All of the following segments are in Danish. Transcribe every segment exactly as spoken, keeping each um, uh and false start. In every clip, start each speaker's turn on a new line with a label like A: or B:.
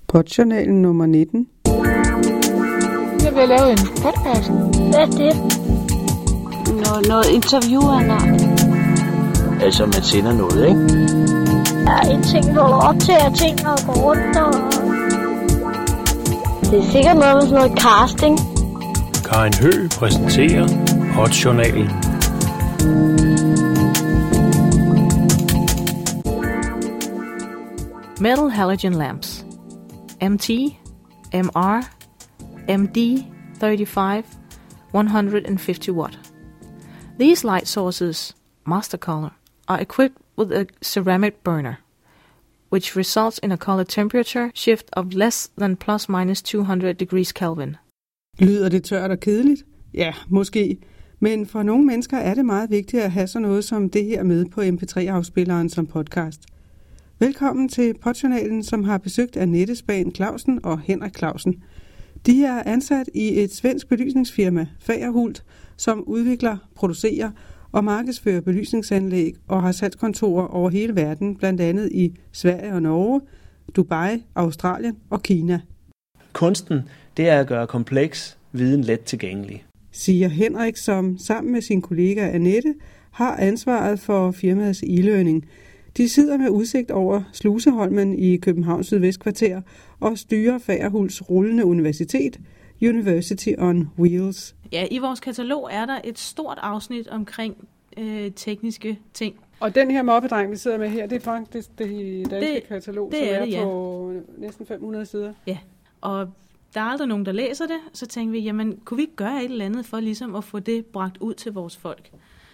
A: Podjournalen nummer nitten.
B: Jeg vil lave en podcast.
C: Hvad er det? Noget, noget interview eller noget?
D: Altså, man sender noget, ikke?
C: Ja, en ting, hvor du optager ting og går rundt og... Det er sikkert noget med sådan noget casting.
E: Karin Høgh præsenterer Podjournalen.
F: Metal halogen lamps. M T, M R, M D thirty-five, one hundred fifty watt. These light sources, master color, are equipped with a ceramic burner, which results in a color temperature shift of less than plus minus two hundred degrees Kelvin.
A: Lyder det tørt og kedeligt? Ja, måske. Men for nogle mennesker er det meget vigtigt at have sådan noget som det her med på M P tre afspilleren som podcast. Velkommen til Podjournalen, som har besøgt Annette Span Clausen og Henrik Clausen. De er ansat i et svensk belysningsfirma, Fagerhult, som udvikler, producerer og markedsfører belysningsanlæg og har salgskontorer over hele verden, blandt andet i Sverige og Norge, Dubai, Australien og Kina.
D: Kunsten, det er at gøre kompleks viden let tilgængelig.
A: Siger Henrik, som sammen med sin kollega Annette har ansvaret for firmaets e-learning. De sidder med udsigt over Sluseholmen i Københavns Sydvestkvarter og styrer Fagerhults rullende universitet, University on Wheels.
F: Ja, i vores katalog er der et stort afsnit omkring øh, tekniske ting.
B: Og den her moppedreng, vi sidder med her, det er faktisk det danske
F: det,
B: katalog,
F: det
B: som er,
F: er det, ja.
B: på næsten fem hundrede sider.
F: Ja, og der er aldrig nogen, der læser det. Så tænkte vi, jamen, kunne vi ikke gøre et eller andet for ligesom at få det bragt ud til vores folk?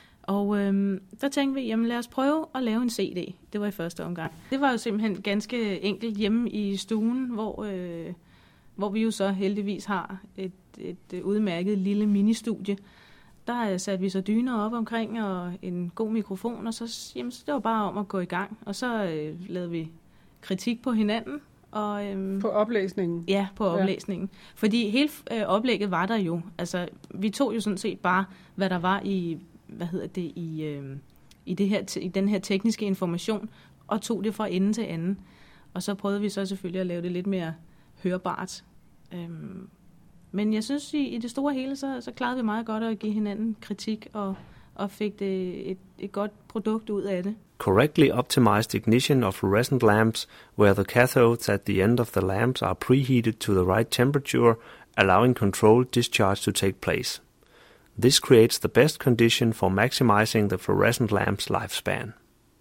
F: Og øhm, der tænkte vi, jamen lad os prøve at lave en C D. Det var i første omgang. Det var jo simpelthen ganske enkelt hjemme i stuen, hvor, øh, hvor vi jo så heldigvis har et, et udmærket lille ministudie. Der satte vi så dyner op omkring og en god mikrofon, og så, jamen, så det var bare om at gå i gang. Og så øh, lavede vi kritik på hinanden. Og, øhm,
B: på oplæsningen?
F: Ja, på oplæsningen. Ja. Fordi hele øh, oplægget var der jo. Altså, vi tog jo sådan set bare, hvad der var i... hvad hedder det, i, øh, i, det her, i den her tekniske information, og tog det fra ende til anden. Og så prøvede vi så selvfølgelig at lave det lidt mere hørbart. Øhm, men jeg synes, i, i det store hele, så, så klarede vi meget godt at give hinanden kritik, og, og fik det et, et godt produkt ud af det.
E: Correctly optimized ignition of fluorescent lamps, where the cathodes at the end of the lamps are preheated to the right temperature, allowing controlled discharge to take place. This creates the best condition for maximizing the fluorescent lamp's lifespan.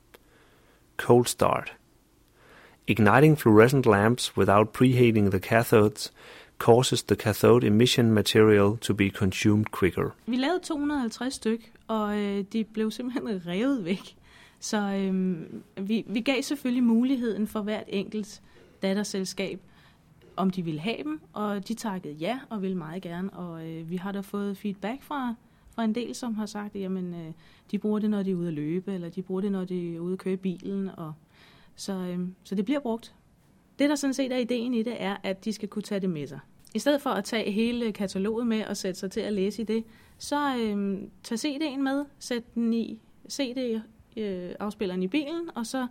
E: Cold start. Igniting fluorescent lamps without preheating the cathodes causes the cathode emission material to be consumed quicker.
F: Vi lavede to hundrede og halvtreds styk, og øh, de blev simpelthen revet væk. Så øh, vi, vi gav selvfølgelig muligheden for hvert enkelt datterselskab, om de ville have dem, og de takkede ja, og ville meget gerne, og øh, vi har da fået feedback fra, fra en del, som har sagt, jamen, øh, de bruger det, når de er ude at løbe, eller de bruger det, når de er ude at køre bilen, og så, øh, så det bliver brugt. Det, der sådan set er ideen i det, er, at de skal kunne tage det med sig. I stedet for at tage hele kataloget med og sætte sig til at læse i det, så øh, tag C D'en med, sæt den i C D-afspilleren i bilen, og så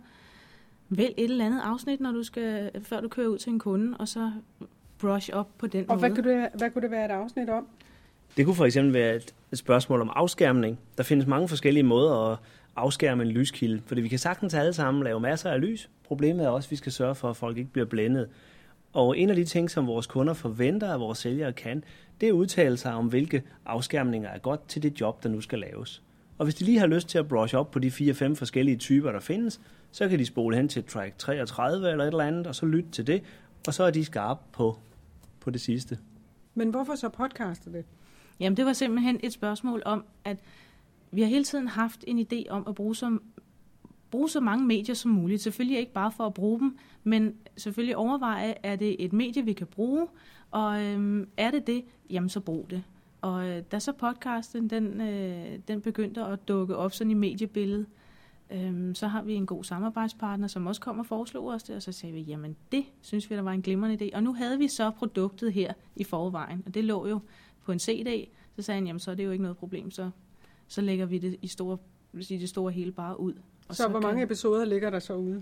F: vælg et eller andet afsnit, når du skal, før du kører ud til en kunde, og så brush op på den
B: og
F: måde.
B: Og hvad kunne, det, hvad kunne det være et afsnit om?
D: Det kunne for eksempel være et, et spørgsmål om afskærmning. Der findes mange forskellige måder at afskærme en lyskilde, fordi vi kan sagtens alle sammen lave masser af lys. Problemet er også, at vi skal sørge for, at folk ikke bliver blændet. Og en af de ting, som vores kunder forventer, at vores sælgere kan, det er at udtale sig om, hvilke afskærmninger er godt til det job, der nu skal laves. Og hvis de lige har lyst til at brush op på de fire fem forskellige typer, der findes, så kan de spole hen til track treogtredive eller et eller andet, og så lytte til det, og så er de skarpe på, på det sidste.
B: Men hvorfor så podcaste det?
F: Jamen, det var simpelthen et spørgsmål om, at vi har hele tiden haft en idé om at bruge så, bruge så mange medier som muligt. Selvfølgelig ikke bare for at bruge dem, men selvfølgelig overveje, er det et medie, vi kan bruge, og øhm, er det det, jamen så brug det. Og øh, da så podcasten, den, øh, den begyndte at dukke op sådan i mediebilledet, øhm, så har vi en god samarbejdspartner, som også kom og foreslog os det, og så sagde vi, jamen det synes vi, der var en glimrende idé. Og nu havde vi så produktet her i forvejen, og det lå jo på en C D. Så sagde han, jamen så er det jo ikke noget problem, så, så lægger vi det i store, i det store hele bare ud. Og
B: så, så hvor mange kan... episoder ligger der så ude?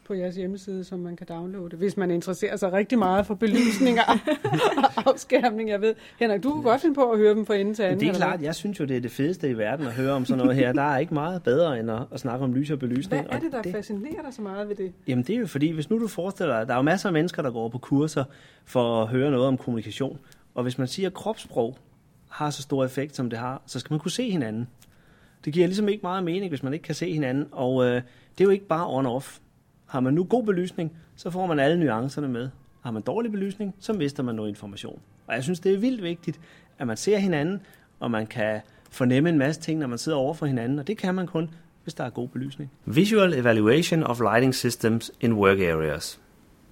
B: på jeres hjemmeside, som man kan downloade, hvis man interesserer sig rigtig meget for belysninger og afskærmning. Jeg ved, Henrik, du kunne godt finde på at høre dem fra ende til anden.
D: Det er klart, jeg synes jo, det er det fedeste i verden at høre om sådan noget her. Der er ikke meget bedre end at, at snakke om lys og belysning.
B: Hvad er det, der
D: det,
B: fascinerer dig så meget ved det?
D: Jamen det er jo fordi, hvis nu du forestiller dig, der er jo masser af mennesker, der går på kurser for at høre noget om kommunikation. Og hvis man siger, at kropssprog har så stor effekt, som det har, så skal man kunne se hinanden. Det giver ligesom ikke meget mening, hvis man ikke kan se hinanden. Og øh, det er jo ikke bare on-off. Har man nu god belysning, så får man alle nuancerne med. Har man dårlig belysning, så mister man noget information. Og jeg synes, det er vildt vigtigt, at man ser hinanden, og man kan fornemme en masse ting, når man sidder over for hinanden. Og det kan man kun, hvis der er god belysning.
E: Visual evaluation of lighting systems in work areas.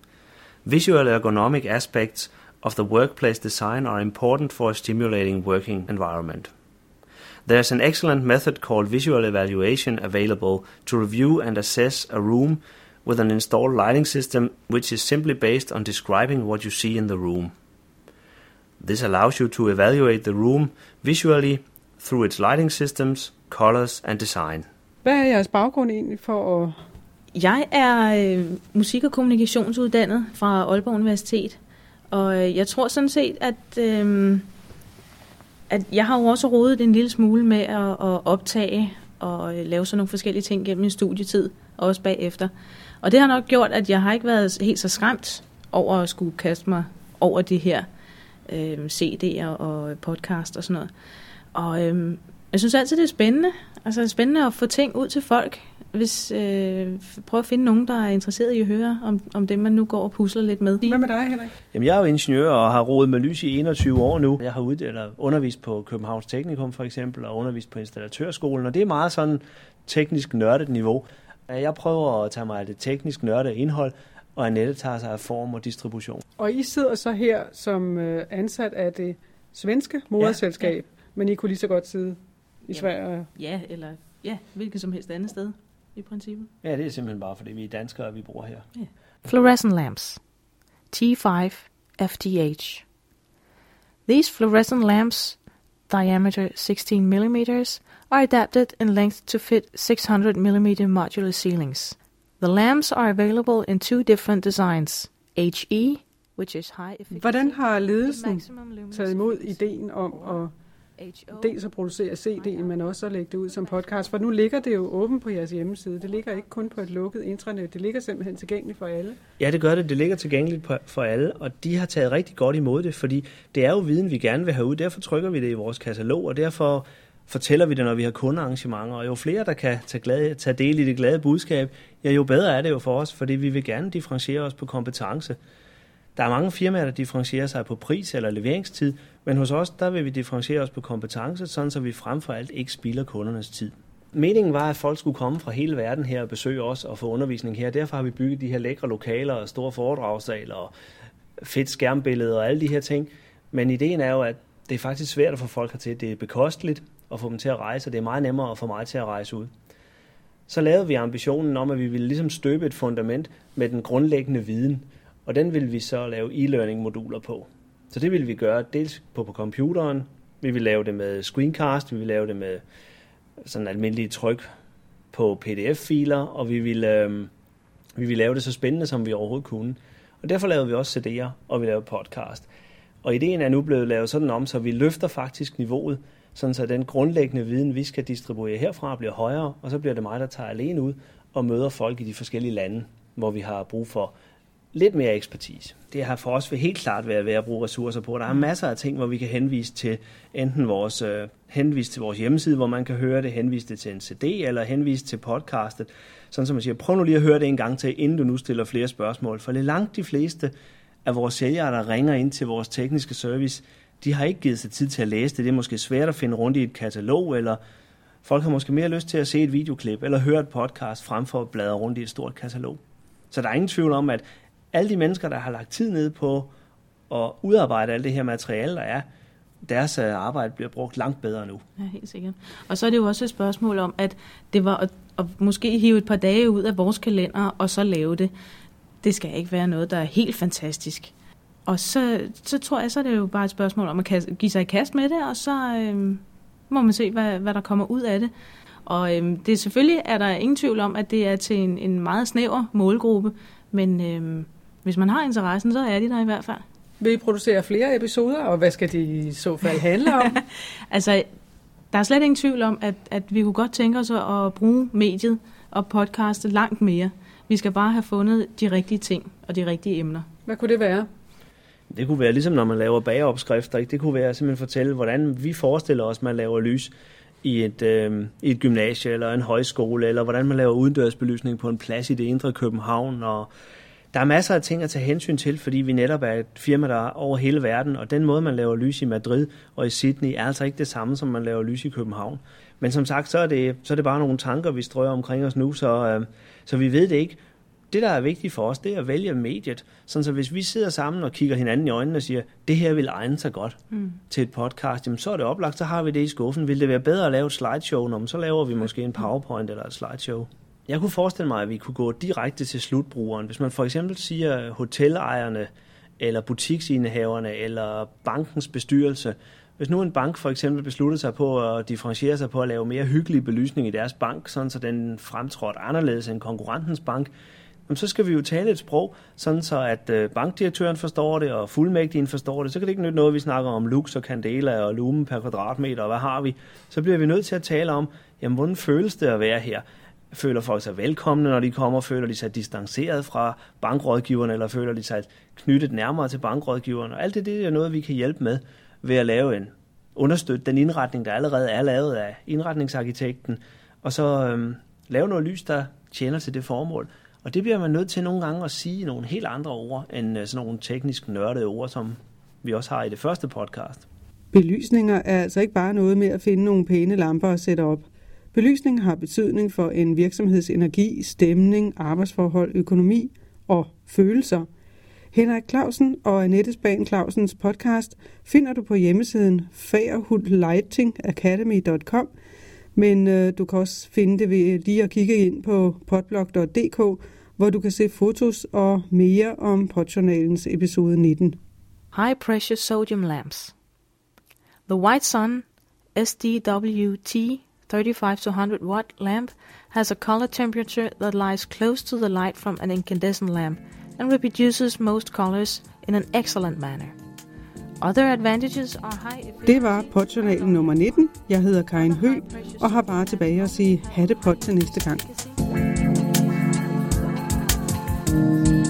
E: Visual ergonomic aspects of the workplace design are important for a stimulating working environment. There's an excellent method called visual evaluation available to review and assess a room with an installed lighting system which is simply based on describing what you see in the room. This allows you to evaluate the room visually through its lighting systems, colors and design.
B: Hvad er jeres baggrund egentlig for at...
F: Jeg er øh, musik- og kommunikationsuddannet fra Aalborg Universitet, og øh, jeg tror sådan set, at, øh, at jeg har jo også rodet en lille smule med at, at optage og øh, lave sådan nogle forskellige ting gennem min studietid, også bagefter. Og det har nok gjort, at jeg har ikke været helt så skræmt over at skulle kaste mig over de her øh, C D'er og podcast og sådan noget. Og øh, jeg synes altid, det er spændende. Altså det er spændende at få ting ud til folk, hvis øh, prøve at finde nogen, der er interesseret i at høre om, om det, man nu går og pusler lidt med.
B: Hvad med dig, Henrik?
D: Jamen, jeg er jo ingeniør og har rodet med lys i enogtyve år nu. Jeg har ud, eller undervist på Københavns Teknikum for eksempel, og undervist på Installatørskolen, og det er meget sådan teknisk nørdet niveau. Jeg prøver at tage mig af det teknisk nørdede indhold, og Annette tager sig af form og distribution.
B: Og I sidder så her som ansat af det svenske moderselskab, ja, ja. Men I kunne lige så godt sidde i Sverige?
F: Ja, eller ja, hvilket som helst andet sted i princippet.
D: Ja, det er simpelthen bare, fordi vi er danskere, og vi bor her.
F: Ja.
G: Fluorescent lamps. T five F T H. These fluorescent lamps, diameter sixteen millimeters, are adapted in length to fit six hundred millimeter modular ceilings. The lamps are available in two different designs, H E, which is high efficiency.
B: Hvordan har ledelsen taget imod ideen om at dels at producere C D'en, men også at lægge det ud som podcast? For nu ligger det jo åbent på jeres hjemmeside. Det ligger ikke kun på et lukket intranet. Det ligger simpelthen tilgængeligt for alle.
D: Ja, det gør det. Det ligger tilgængeligt for alle, og de har taget rigtig godt imod det, fordi det er jo viden, vi gerne vil have ud. Derfor trykker vi det i vores katalog, og derfor fortæller vi det, når vi har kundearrangementer. Og jo flere, der kan tage, glade, tage del i det glade budskab, ja, jo bedre er det jo for os, fordi vi vil gerne differentiere os på kompetence. Der er mange firmaer, der differentierer sig på pris eller leveringstid, men hos os, der vil vi differentiere os på kompetence, sådan så vi frem for alt ikke spilder kundernes tid. Meningen var, at folk skulle komme fra hele verden her og besøge os og få undervisning her. Derfor har vi bygget de her lækre lokaler og store foredragssaler og fedt skærmbillede og alle de her ting. Men ideen er jo, at det er faktisk svært at få folk hertil. Det er bekosteligt at få dem til at rejse, og det er meget nemmere at få mig til at rejse ud. Så lavede vi ambitionen om, at vi ville ligesom støbe et fundament med den grundlæggende viden, og den vil vi så lave e-learning-moduler på. Så det vil vi gøre dels på, på computeren, vi vil lave det med screencast, vi vil lave det med sådan almindelige tryk på P D F-filer, og vi vil, øh, vi vil lave det så spændende, som vi overhovedet kunne. Og derfor lavede vi også C D'er, og vi lavede podcast. Og ideen er nu blevet lavet sådan om, så vi løfter faktisk niveauet, sådan så den grundlæggende viden, vi skal distribuere herfra, bliver højere, og så bliver det mig, der tager alene ud og møder folk i de forskellige lande, hvor vi har brug for lidt mere ekspertise. Det har for os helt klart været at bruge ressourcer på. Der er masser af ting, hvor vi kan henvise til enten vores, øh, henvise til vores hjemmeside, hvor man kan høre det, henvise det til en C D, eller henvise til podcastet. Sådan som man siger, prøv nu lige at høre det en gang til, inden du nu stiller flere spørgsmål. For det er langt de fleste af vores sælgere, der ringer ind til vores tekniske service, de har ikke givet sig tid til at læse det. Det er måske svært at finde rundt i et katalog, eller folk har måske mere lyst til at se et videoklip, eller høre et podcast, frem for at bladre rundt i et stort katalog. Så der er ingen tvivl om, at alle de mennesker, der har lagt tid ned på at udarbejde alt det her materiale, der er, deres arbejde bliver brugt langt bedre nu.
F: Ja, helt sikkert. Og så er det jo også et spørgsmål om, at det var at, at måske hive et par dage ud af vores kalender, og så lave det. Det skal ikke være noget, der er helt fantastisk. Og så, så tror jeg, så er det jo bare et spørgsmål om at give sig i kast med det, og så øh, må man se, hvad, hvad der kommer ud af det. Og øhm, det selvfølgelig er der ingen tvivl om, at det er til en, en meget snæver målgruppe, men øhm, hvis man har interessen, så er de der i hvert fald.
B: Vil I producere flere episoder, og hvad skal de i så fald handle om?
F: Altså, der er slet ingen tvivl om, at, at vi kunne godt tænke os at bruge mediet og podcastet langt mere. Vi skal bare have fundet de rigtige ting og de rigtige emner.
B: Hvad kunne det være?
D: Det kunne være ligesom når man laver bageopskrifter. Ikke? Det kunne være simpelthen fortælle, hvordan vi forestiller os, man laver lys i et, øh, i et gymnasie eller en højskole, eller hvordan man laver udendørsbelysning på en plads i det indre København. Og der er masser af ting at tage hensyn til, fordi vi netop er et firma, der er over hele verden, og den måde, man laver lys i Madrid og i Sydney, er altså ikke det samme, som man laver lys i København. Men som sagt, så er det, så er det bare nogle tanker, vi strøger omkring os nu, så, øh, så vi ved det ikke. Det, der er vigtigt for os, det er at vælge mediet. Sådan så hvis vi sidder sammen og kigger hinanden i øjnene og siger, det her vil egne sig godt mm. til et podcast, jamen så er det oplagt, så har vi det i skuffen. Vil det være bedre at lave et slideshow, når, så laver vi måske en PowerPoint eller et slideshow. Jeg kunne forestille mig, at vi kunne gå direkte til slutbrugeren. Hvis man for eksempel siger hotelejerne, eller butiksindehaverne, eller bankens bestyrelse. Hvis nu en bank for eksempel beslutter sig på at differentiere sig på at lave mere hyggelig belysning i deres bank, sådan så den fremtrådte anderledes end konkurrentens bank, så skal vi jo tale et sprog, sådan så at bankdirektøren forstår det, og fuldmægtigen forstår det. Så kan det ikke nytte noget, vi snakker om lux og candela og lumen per kvadratmeter, og hvad har vi? Så bliver vi nødt til at tale om, jamen, hvordan føles det at være her? Føler folk sig velkomne, når de kommer? Føler de sig distanceret fra bankrådgiverne, eller føler de sig knyttet nærmere til bankrådgiverne? Og alt det, det er noget, vi kan hjælpe med ved at lave en understøtte den indretning, der allerede er lavet af indretningsarkitekten, og så øhm, lave noget lys, der tjener til det formål. Og det bliver man nødt til nogle gange at sige nogle helt andre ord, end sådan nogle teknisk nørdede ord, som vi også har i det første podcast.
A: Belysninger er altså ikke bare noget med at finde nogle pæne lamper og sætte op. Belysning har betydning for en virksomheds energi, stemning, arbejdsforhold, økonomi og følelser. Henrik Clausen og Annette Span Clausens podcast finder du på hjemmesiden fagerhult lighting academy punktum com, men øh, du kan også finde det ved lige at kigge ind på podblog punktum d k, hvor du kan se fotos og mere om Podjournalens episode nitten.
G: High pressure sodium lamps. The White Sun S D W T thirty-five to one hundred watt lamp has a color temperature that lies close to the light from an incandescent lamp and reproduces most colors in an excellent manner. Other advantages are high efficiency.
A: Det var Podjournalen nummer nitten. Jeg hedder Karin Høgh og har bare tilbage at sige hatte pot til næste gang.